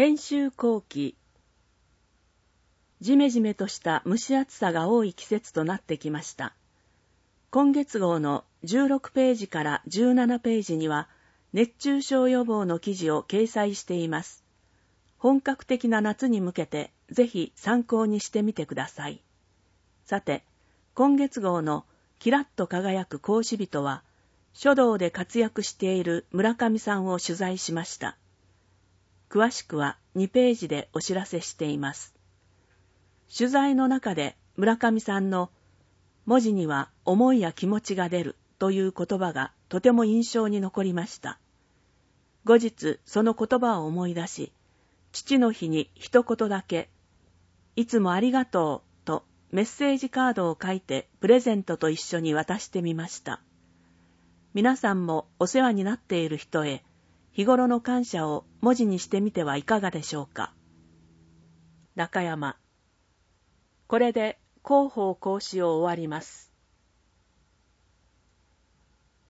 編集後期。じめじめとした蒸し暑さが多い季節となってきました。今月号の16ページから17ページには熱中症予防の記事を掲載しています。本格的な夏に向けてぜひ参考にしてみてください。さて、今月号のキラッと輝く講師人は、書道で活躍している村上さんを取材しました。詳しくは2ページでお知らせしています。取材の中で村上さんの文字には思いや気持ちが出るという言葉がとても印象に残りました。後日その言葉を思い出し、父の日に一言だけ、いつもありがとうとメッセージカードを書いてプレゼントと一緒に渡してみました。皆さんもお世話になっている人へ日頃の感謝を文字にしてみてはいかがでしょうか。中山。これで広報講師を終わります。